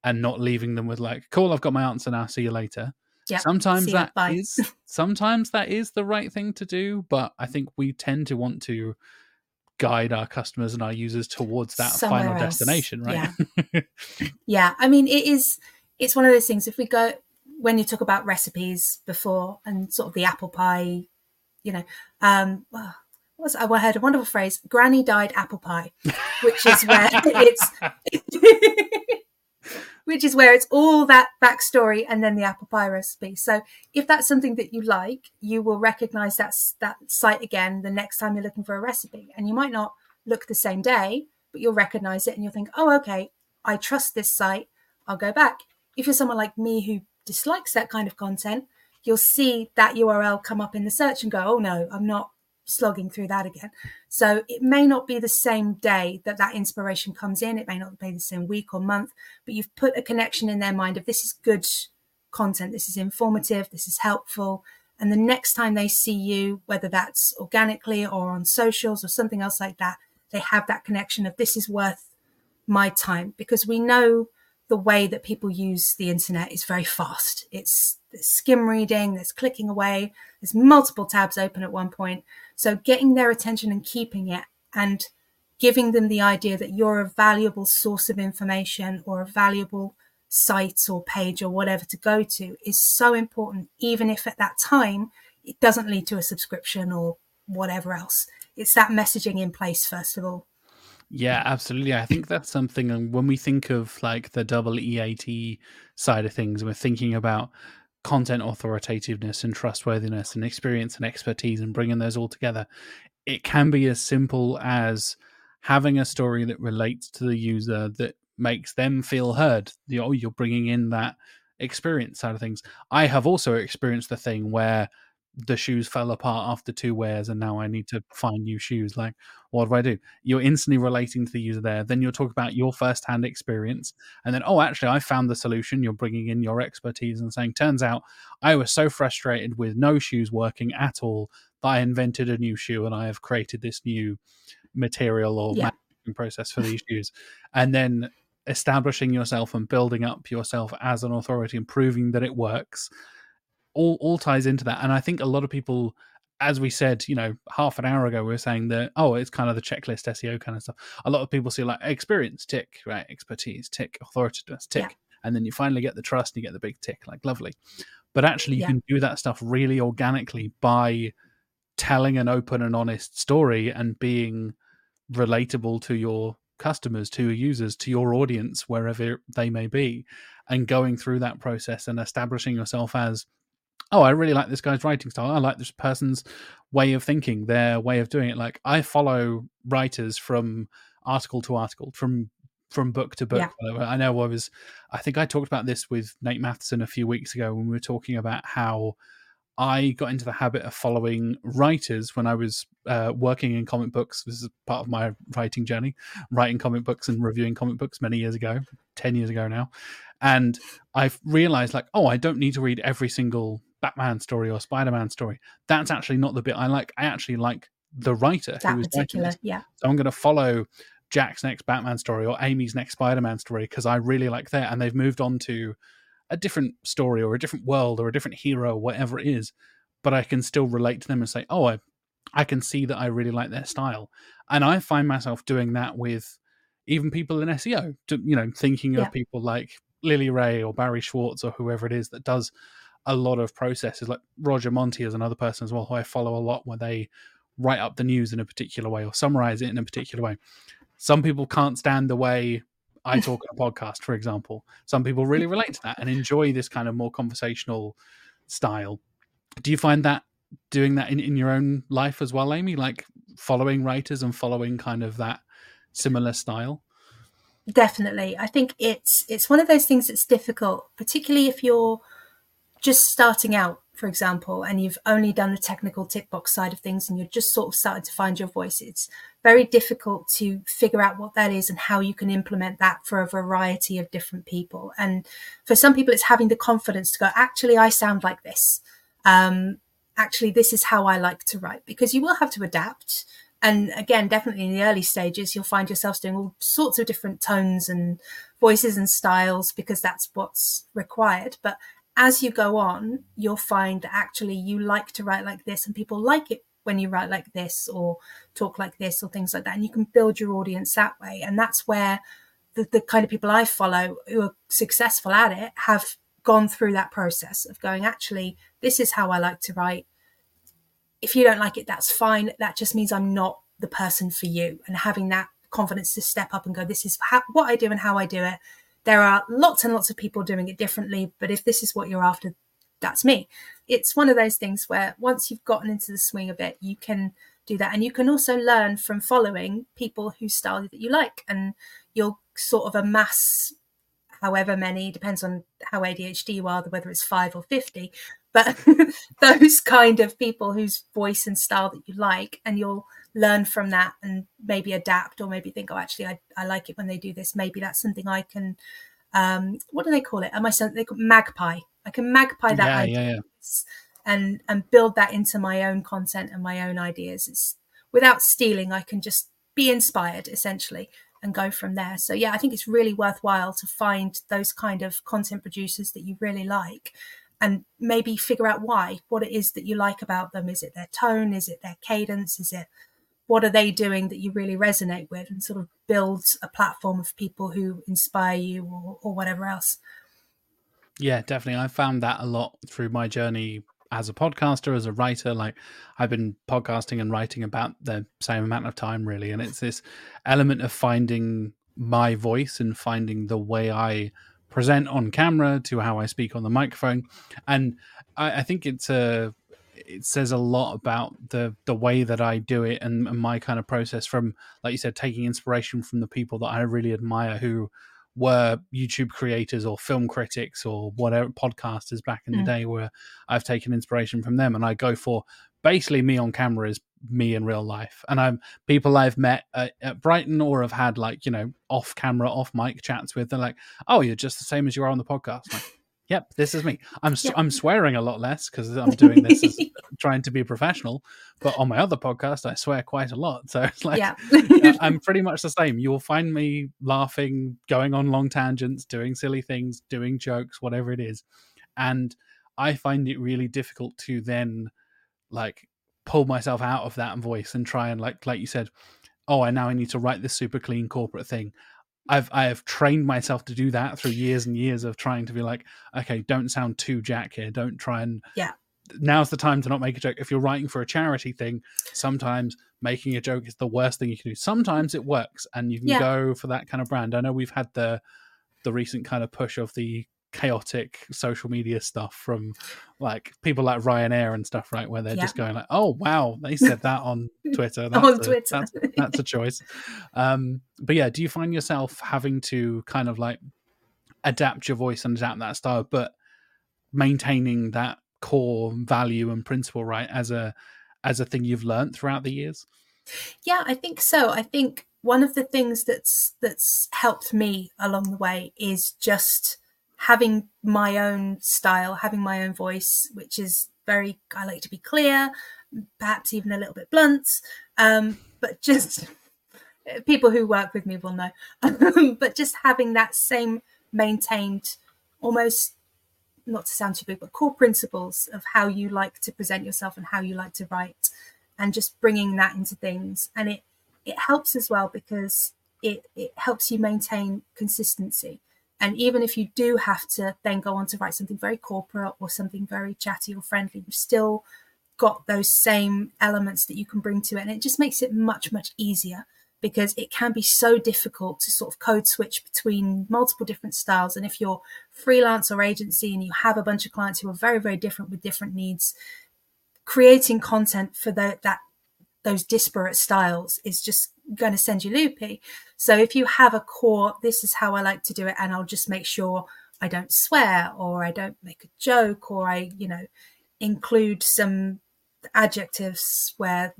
A: and not leaving them with like, cool, I've got my answer now, see you later.
B: Yep.
A: Sometimes
B: See ya,
A: that
B: bye.
A: sometimes that is the right thing to do, but I think we tend to want to guide our customers and our users towards that
B: Somewhere
A: final
B: else.
A: destination, right?
B: Yeah. I mean, it's one of those things. If we go, when you talk about recipes before and sort of the apple pie, you know, I heard a wonderful phrase, granny died apple pie, which is where it's all that backstory and then the apple pie recipe. So if that's something that you like, you will recognize that site again the next time you're looking for a recipe. And you might not look the same day, but you'll recognize it and you'll think, oh, okay, I trust this site. I'll go back. If you're someone like me who dislikes that kind of content, you'll see that URL come up in the search and go, oh no, I'm not slogging through that again. So it may not be the same day that inspiration comes in. It may not be the same week or month, but you've put a connection in their mind of this is good content, this is informative, this is helpful. And the next time they see you, whether that's organically or on socials or something else like that, they have that connection of this is worth my time, because we know the way that people use the internet is very fast. It's skim reading, there's clicking away, there's multiple tabs open at one point. So getting their attention and keeping it and giving them the idea that you're a valuable source of information or a valuable site or page or whatever to go to is so important, even if at that time it doesn't lead to a subscription or whatever else. It's that messaging in place, first of all.
A: Yeah, absolutely. I think that's something when we think of like the double EAT side of things, and we're thinking about content authoritativeness and trustworthiness and experience and expertise and bringing those all together. It can be as simple as having a story that relates to the user that makes them feel heard. You're bringing in that experience side of things. I have also experienced the thing where the shoes fell apart after 2 wears and now I need to find new shoes. Like, what do I do? You're instantly relating to the user there. Then you'll talk about your first-hand experience. And then, oh, actually, I found the solution. You're bringing in your expertise and saying, turns out I was so frustrated with no shoes working at all that I invented a new shoe and I have created this new material or manufacturing process for these shoes. And then establishing yourself and building up yourself as an authority and proving that it works all ties into that. And I think a lot of people, as we said, half an hour ago, we were saying that, oh, it's kind of the checklist SEO kind of stuff. A lot of people see like experience, tick, right? Expertise, tick, authoritativeness, tick. Yeah. And then you finally get the trust and you get the big tick, like lovely. But actually you can do that stuff really organically by telling an open and honest story and being relatable to your customers, to your users, to your audience, wherever they may be, and going through that process and establishing yourself as, oh, I really like this guy's writing style. I like this person's way of thinking, their way of doing it. Like, I follow writers from article to article, from book to book. Yeah. I think I talked about this with Nate Matheson a few weeks ago when we were talking about how I got into the habit of following writers when I was working in comic books. This is part of my writing journey, writing comic books and reviewing comic books many years ago, 10 years ago now. And I've realized, like, oh, I don't need to read every single Batman story or Spider-Man story. That's actually not the bit I like. I actually like the writer who is writing this.
B: Yeah.
A: So I'm going to follow Jack's next Batman story or Amy's next Spider-Man story because I really like that. And they've moved on to a different story or a different world or a different hero or whatever it is, but I can still relate to them and say, oh, I can see that I really like their style. And I find myself doing that with even people in SEO, thinking of people like Lily Ray or Barry Schwartz or whoever it is that does a lot of processes. Like Roger Monti is another person as well who I follow a lot, where they write up the news in a particular way or summarize it in a particular way. Some people can't stand the way I talk on a podcast, for example. Some people really relate to that and enjoy this kind of more conversational style. Do you find that doing that in your own life as well, Amy? Like following writers and following kind of that similar style?
B: Definitely. I think it's one of those things that's difficult, particularly if you're just starting out, for example, and you've only done the technical tick box side of things and you're just sort of starting to find your voice. It's very difficult to figure out what that is and how you can implement that for a variety of different people. And for some people, it's having the confidence to go, actually, I sound like this. Actually, this is how I like to write, because you will have to adapt. And again, definitely in the early stages, you'll find yourself doing all sorts of different tones and voices and styles because that's what's required. But as you go on, you'll find that actually you like to write like this, and people like it when you write like this or talk like this or things like that. And you can build your audience that way. And that's where the kind of people I follow who are successful at it have gone through that process of going, actually, this is how I like to write. If you don't like it, that's fine. That just means I'm not the person for you. And having that confidence to step up and go, this is what I do and how I do it. There are lots and lots of people doing it differently, but if this is what you're after, that's me. It's one of those things where once you've gotten into the swing of it, you can do that. And you can also learn from following people whose style that you like, and you'll sort of amass however many, depends on how ADHD you are, whether it's 5 or 50, but those kind of people whose voice and style that you like, and you'll learn from that and maybe adapt, or maybe think, oh, actually, I like it when they do this. Maybe that's something I can, what do they call it? They call magpie. I can magpie that idea and build that into my own content and my own ideas. It's without stealing. I can just be inspired essentially and go from there. So yeah, I think it's really worthwhile to find those kind of content producers that you really like, and maybe figure out what it is that you like about them. Is it their tone? Is it their cadence? What are they doing that you really resonate with, and sort of build a platform of people who inspire you or whatever else.
A: Yeah, definitely. I found that a lot through my journey as a podcaster, as a writer. Like, I've been podcasting and writing about the same amount of time, really. And it's this element of finding my voice and finding the way I present on camera to how I speak on the microphone. And I think it says a lot about the way that I do it and my kind of process, from, like you said, taking inspiration from the people that I really admire who were YouTube creators or film critics or whatever, podcasters back in the day, where I've taken inspiration from them. And I go for basically me on camera is me in real life. And I'm people I've met at Brighton or have had, like, off camera, off mic chats with. They're like, oh, you're just the same as you are on the podcast. I'm like, yep, this is me. I'm swearing a lot less because I'm doing this as trying to be professional. But on my other podcast, I swear quite a lot. So it's like, I'm pretty much the same. You'll find me laughing, going on long tangents, doing silly things, doing jokes, whatever it is. And I find it really difficult to then, like, pull myself out of that voice and try and, like you said, I need to write this super clean corporate thing. I have trained myself to do that through years and years of trying to be like, okay, don't sound too Jack here. Don't try and now's the time to not make a joke. If you're writing for a charity thing, sometimes making a joke is the worst thing you can do. Sometimes it works and you can go for that kind of brand. I know we've had the recent kind of push of the chaotic social media stuff from, like, people like Ryanair and stuff, right, where they're just going like, oh wow, they said that on Twitter. That's a choice. But yeah, do you find yourself having to kind of like adapt your voice and adapt that style, but maintaining that core value and principle, right, as a thing you've learned throughout the years?
B: Yeah, I think so. I think one of the things that's helped me along the way is just having my own style, having my own voice, which is I like to be clear, perhaps even a little bit blunt, but just people who work with me will know. But just having that same maintained, almost, not to sound too big, but core principles of how you like to present yourself and how you like to write, and just bringing that into things. And it helps as well because it helps you maintain consistency. And even if you do have to then go on to write something very corporate or something very chatty or friendly, you've still got those same elements that you can bring to it. And it just makes it much, much easier, because it can be so difficult to sort of code switch between multiple different styles. And if you're freelance or agency and you have a bunch of clients who are very, very different with different needs, creating content for those disparate styles is just going to send you loopy. So if you have a core, this is how I like to do it, and I'll just make sure I don't swear, or I don't make a joke, or I, include some adjectives where,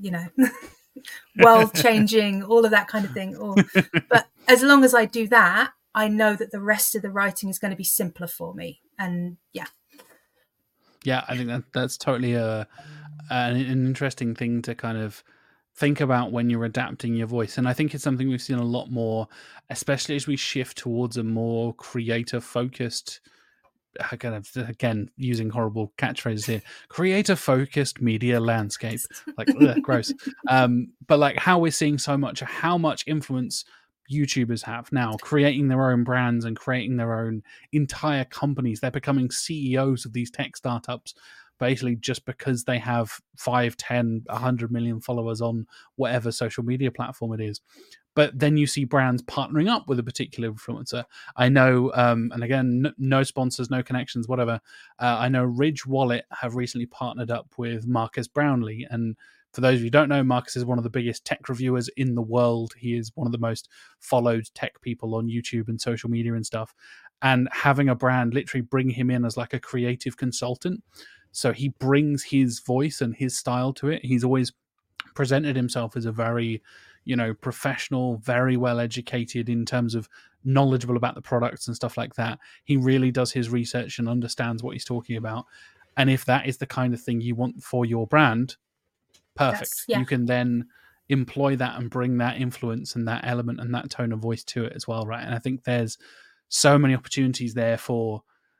B: world changing, all of that kind of thing. But as long as I do that, I know that the rest of the writing is going to be simpler for me. And yeah,
A: I think that's totally an interesting thing to kind of think about when you're adapting your voice. And I think it's something we've seen a lot more, especially as we shift towards a more creator focused, kind of, again, using horrible catchphrases here, creator focused media landscape. Like, ugh, gross. But like how we're seeing how much influence YouTubers have now, creating their own brands and creating their own entire companies. They're becoming CEOs of these tech startups, basically just because they have 5, 10, 100 million followers on whatever social media platform it is. But then you see brands partnering up with a particular influencer. I know, and again, no sponsors, no connections, whatever. I know Ridge Wallet have recently partnered up with Marcus Brownlee. And for those of you who don't know, Marcus is one of the biggest tech reviewers in the world. He is one of the most followed tech people on YouTube and social media and stuff. And having a brand literally bring him in as like a creative consultant. So he brings his voice and his style to it. He's always presented himself as a very, professional, very well educated in terms of knowledgeable about the products and stuff like that. He really does his research and understands what he's talking about. And if that is the kind of thing you want for your brand, perfect. You can then employ that and bring that influence and that element and that tone of voice to it as well, right? And I think there's so many opportunities there for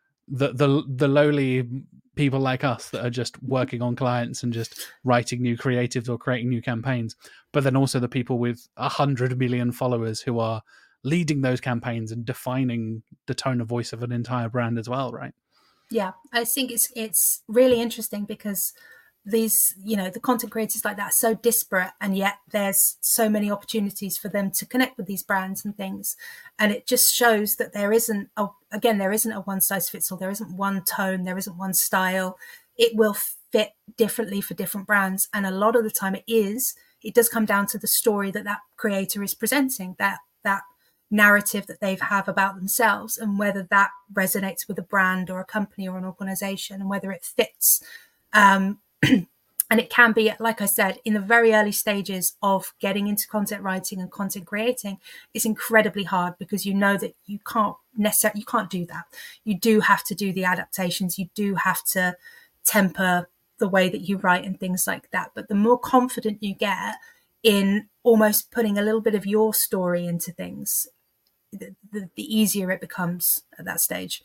A: the lowly people like us that are just working on clients and just writing new creatives or creating new campaigns, but then also the people with 100 million followers who are leading those campaigns and defining the tone of voice of an entire brand as well, right?
B: Yeah, I think it's really interesting because these, the content creators like that are so disparate, and yet there's so many opportunities for them to connect with these brands and things. And it just shows that there isn't a one size fits all. There isn't one tone, there isn't one style. It will fit differently for different brands. And a lot of the time it does come down to the story that creator is presenting, that narrative that they have about themselves, and whether that resonates with a brand or a company or an organization, and whether it fits. And it can be, like I said, in the very early stages of getting into content writing and content creating, it's incredibly hard because you know that you can't do that. You do have to do the adaptations. You do have to temper the way that you write and things like that. But the more confident you get in almost putting a little bit of your story into things, the easier it becomes at that stage.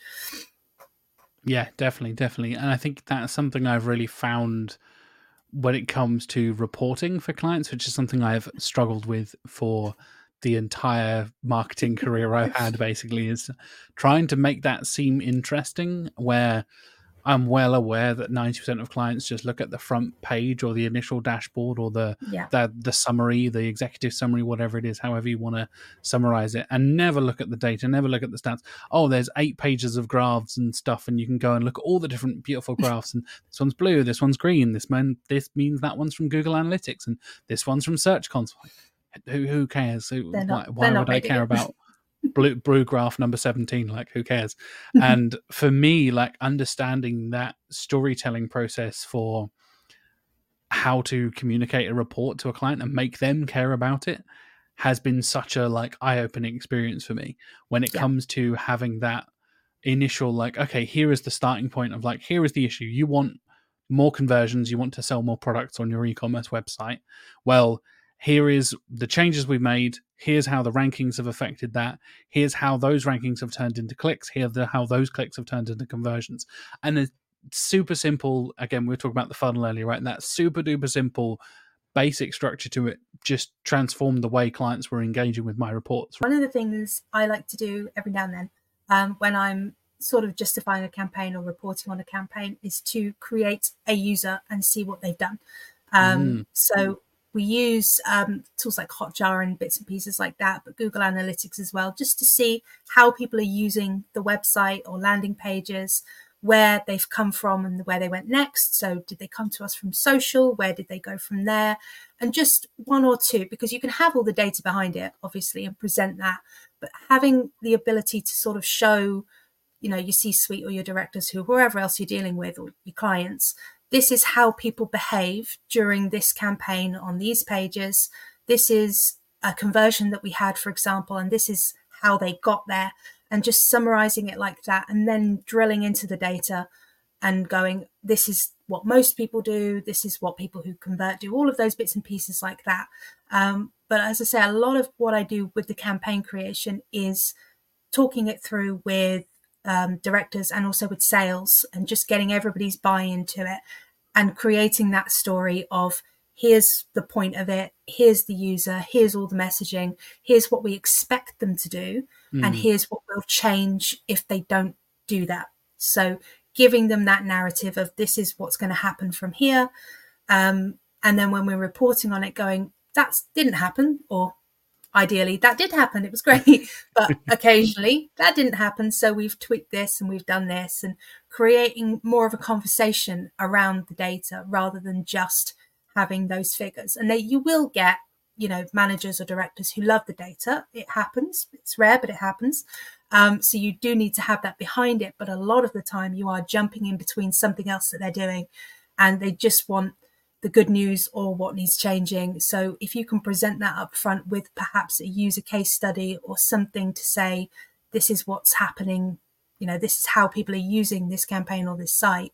A: Yeah, definitely. And I think that's something I've really found when it comes to reporting for clients, which is something I've struggled with for the entire marketing career I've had, basically, is trying to make that seem interesting, where I'm well aware that 90% of clients just look at the front page or the initial dashboard or the summary, the executive summary, whatever it is, however you want to summarize it, and never look at the data, never look at the stats. Oh, there's 8 pages of graphs and stuff, and you can go and look at all the different beautiful graphs, and this one's blue, this one's green, this means that one's from Google Analytics, and this one's from Search Console. Who cares? Why would I care about blue graph number 17? Like, who cares? And for me, like, understanding that storytelling process for how to communicate a report to a client and make them care about it has been such a like eye-opening experience for me when it comes to having that initial, like, okay, here is the starting point of, like, here is the issue. You want more conversions, you want to sell more products on your e-commerce website. Well, here is the changes we've made. Here's how the rankings have affected that. Here's how those rankings have turned into clicks. Here's how those clicks have turned into conversions. And it's super simple. Again, we were talking about the funnel earlier, right? And that super duper simple basic structure to it just transformed the way clients were engaging with my reports.
B: One of the things I like to do every now and then when I'm sort of justifying a campaign or reporting on a campaign is to create a user and see what they've done. So we use tools like Hotjar and bits and pieces like that, but Google Analytics as well, just to see how people are using the website or landing pages, where they've come from and where they went next. So did they come to us from social? Where did they go from there? And just one or two, because you can have all the data behind it, obviously, and present that. But having the ability to sort of show, your C-suite or your directors, whoever else you're dealing with, or your clients, this is how people behave during this campaign on these pages. This is a conversion that we had, for example, and this is how they got there. And just summarizing it like that, and then drilling into the data and going, this is what most people do. This is what people who convert do, all of those bits and pieces like that. But as I say, a lot of what I do with the campaign creation is talking it through with directors and also with sales, and just getting everybody's buy-in to it and creating that story of, here's the point of it, here's the user, here's all the messaging, here's what we expect them to do, and here's what will change if they don't do that. So giving them that narrative of, this is what's going to happen from here. And then when we're reporting on it, going, that didn't happen, or ideally that did happen, it was great, but occasionally that didn't happen, so we've tweaked this and we've done this, and creating more of a conversation around the data rather than just having those figures. And you will get, managers or directors who love the data. It happens. It's rare, but it happens. So you do need to have that behind it. But a lot of the time you are jumping in between something else that they're doing, and they just want the good news or what needs changing. So if you can present that up front with perhaps a user case study or something to say, this is what's happening, this is how people are using this campaign or this site,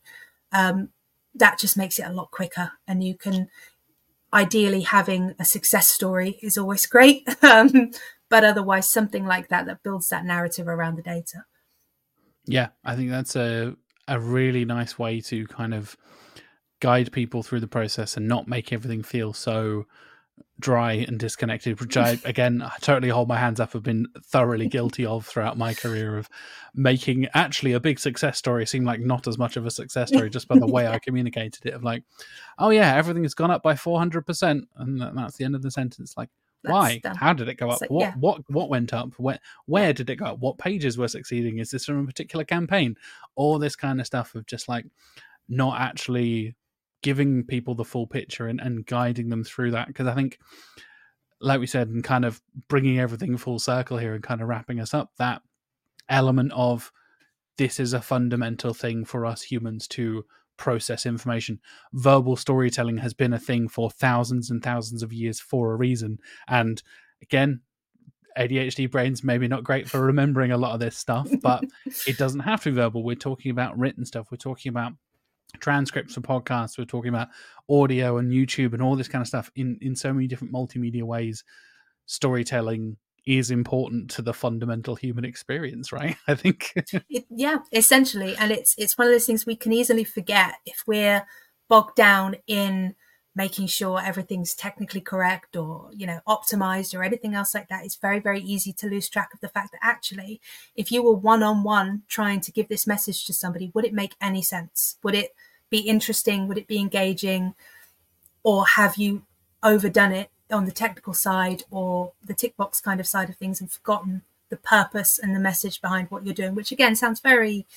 B: that just makes it a lot quicker. And you can, ideally, having a success story is always great. But otherwise, something like that builds that narrative around the data.
A: Yeah, I think that's a really nice way to kind of guide people through the process and not make everything feel so dry and disconnected, which I totally hold my hands up, have been thoroughly guilty of throughout my career, of making actually a big success story seem like not as much of a success story just by the way I communicated it, of like, oh yeah, everything has gone up by 400%, and that's the end of the sentence. Like, why? How did it go up? What went up? Where did it go up? What pages were succeeding? Is this from a particular campaign? All this kind of stuff of just like not actually giving people the full picture and guiding them through that. Because I think, like we said, and kind of bringing everything full circle here and kind of wrapping us up, that element of, this is a fundamental thing for us humans to process information. Verbal storytelling has been a thing for thousands and thousands of years for a reason. And again, ADHD brains maybe not great for remembering a lot of this stuff, but it doesn't have to be verbal. We're talking about written stuff. We're talking about transcripts for podcasts. We're talking about audio and YouTube and all this kind of stuff in so many different multimedia ways. Storytelling is important to the fundamental human experience, right? I think.
B: Yeah, essentially. And it's one of those things we can easily forget if we're bogged down in making sure everything's technically correct or, optimized or anything else like that. It's very, very easy to lose track of the fact that actually, if you were one-on-one trying to give this message to somebody, would it make any sense? Would it be interesting? Would it be engaging? Or have you overdone it on the technical side or the tick box kind of side of things and forgotten the purpose and the message behind what you're doing, which again sounds very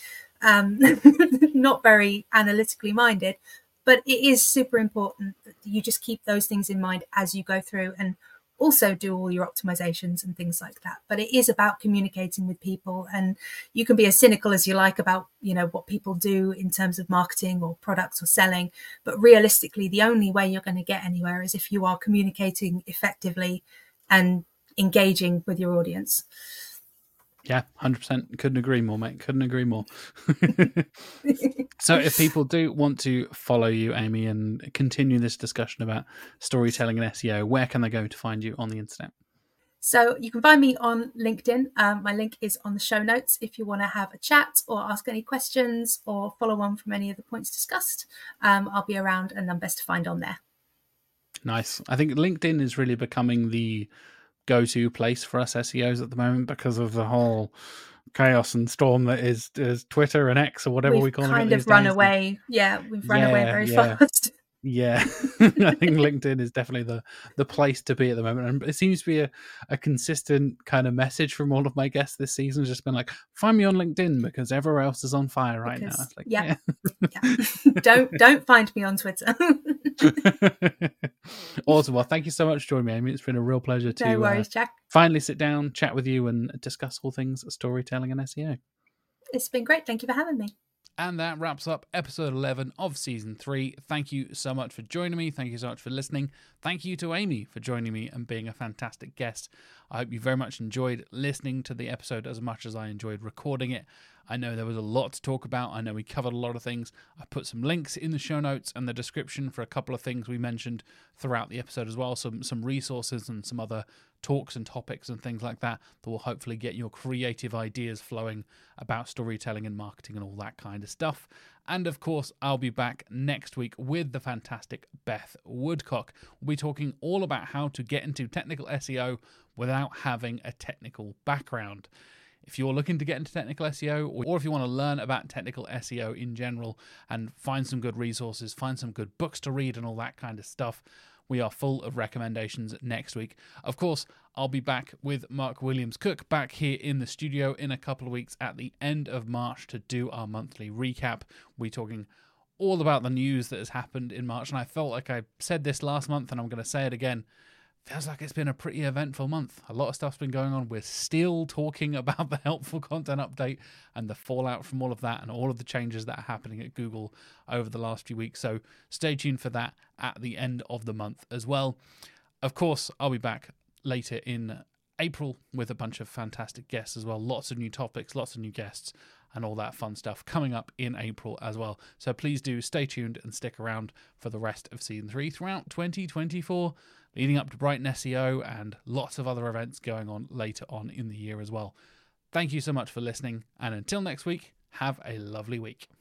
B: not very analytically minded, but it is super important that you just keep those things in mind as you go through, and also do all your optimizations and things like that. But it is about communicating with people, and you can be as cynical as you like about, what people do in terms of marketing or products or selling. But realistically, the only way you're going to get anywhere is if you are communicating effectively and engaging with your audience.
A: Yeah, 100%. Couldn't agree more, mate. Couldn't agree more. So if people do want to follow you, Amy, and continue this discussion about storytelling and SEO, where can they go to find you on the internet?
B: So you can find me on LinkedIn. My link is on the show notes if you want to have a chat or ask any questions or follow on from any of the points discussed. I'll be around and I'm best to find on there.
A: Nice. I think LinkedIn is really becoming the go-to place for us SEOs at the moment because of the whole chaos and storm that is Twitter and X or whatever we call it. We've
B: kind of run away. Yeah, we've run away very fast.
A: Yeah, I think LinkedIn is definitely the place to be at the moment. And it seems to be a consistent kind of message from all of my guests this season. It's just been like, find me on LinkedIn because everywhere else is on fire right now. It's like,
B: yeah. Don't find me on Twitter.
A: Awesome. Well, thank you so much for joining me, Amy. It's been a real pleasure to
B: no worries, Jack.
A: Finally sit down, chat with you and discuss all things storytelling and SEO.
B: It's been great. Thank you for having me.
A: And that wraps up episode 11 of season 3. Thank you so much for joining me. Thank you so much for listening. Thank you to Amy for joining me and being a fantastic guest. I hope you very much enjoyed listening to the episode as much as I enjoyed recording it. I know there was a lot to talk about. I know we covered a lot of things. I put some links in the show notes and the description for a couple of things we mentioned throughout the episode as well. Some resources and some other talks and topics and things like that will hopefully get your creative ideas flowing about storytelling and marketing and all that kind of stuff. And of course, I'll be back next week with the fantastic Beth Woodcock. We'll be talking all about how to get into technical SEO without having a technical background. If you're looking to get into technical SEO, or if you want to learn about technical SEO in general and find some good resources, find some good books to read and all that kind of stuff, we are full of recommendations next week. Of course, I'll be back with Mark Williams-Cook back here in the studio in a couple of weeks at the end of March to do our monthly recap. We're talking all about the news that has happened in March, and I felt like I said this last month, and I'm going to say it again. Feels like it's been a pretty eventful month. A lot of stuff's been going on. We're still talking about the helpful content update and the fallout from all of that and all of the changes that are happening at Google over the last few weeks. So stay tuned for that at the end of the month as well. Of course, I'll be back later in April with a bunch of fantastic guests as well. Lots of new topics, lots of new guests, and all that fun stuff coming up in April as well. So please do stay tuned and stick around for the rest of Season 3 throughout 2024, leading up to Brighton SEO and lots of other events going on later on in the year as well. Thank you so much for listening, and until next week, have a lovely week.